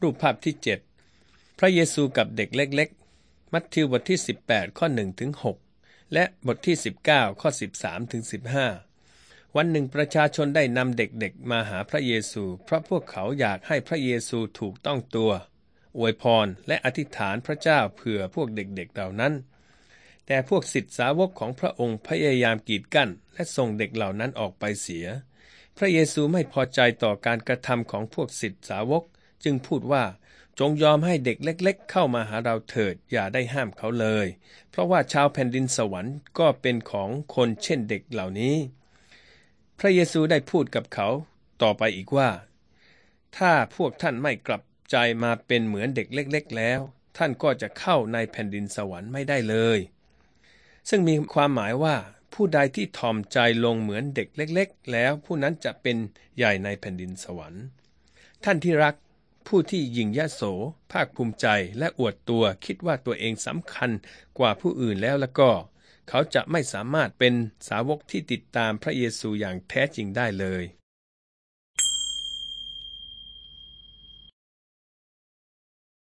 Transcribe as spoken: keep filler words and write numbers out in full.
รูปภาพที่เจ็ดพระเยซูกับเด็กเล็กๆมัทธิวบทที่สิบแปดข้อหนึ่งถึงหกและบทที่สิบเก้าข้อสิบสามถึงสิบห้าวันหนึ่งประชาชนได้นำเด็กๆมาหาพระเยซูเพราะพวกเขาอยากให้พระเยซูถูกต้องตัวอวยพรและอธิษฐานพระเจ้าเผื่อพวกเด็กๆเหล่านั้นแต่พวกศิษย์สาวกของพระองค์พยายามกีดกั้นและส่งเด็กเหล่านั้นออกไปเสียพระเยซูไม่พอใจต่อการกระทำของพวกศิษย์สาวกจึงพูดว่าจงยอมให้เด็กเล็กๆเข้ามาหาเราเถิดอย่าได้ห้ามเขาเลยเพราะว่าชาวแผ่นดินสวรรค์ก็เป็นของคนเช่นเด็กเหล่านี้พระเยซูได้พูดกับเขาต่อไปอีกว่าถ้าพวกท่านไม่กลับใจมาเป็นเหมือนเด็กเล็กๆแล้วท่านก็จะเข้าในแผ่นดินสวรรค์ไม่ได้เลยซึ่งมีความหมายว่าผู้ใดที่ถ่อมใจลงเหมือนเด็กเล็กๆแล้วผู้นั้นจะเป็นใหญ่ในแผ่นดินสวรรค์ท่านที่รักผู้ที่ยิ่งยโสภาคภูมิใจและอวดตัวคิดว่าตัวเองสำคัญกว่าผู้อื่นแล้วแล้วก็เขาจะไม่สามารถเป็นสาวกที่ติดตามพระเยซูอย่างแท้จริงได้เลย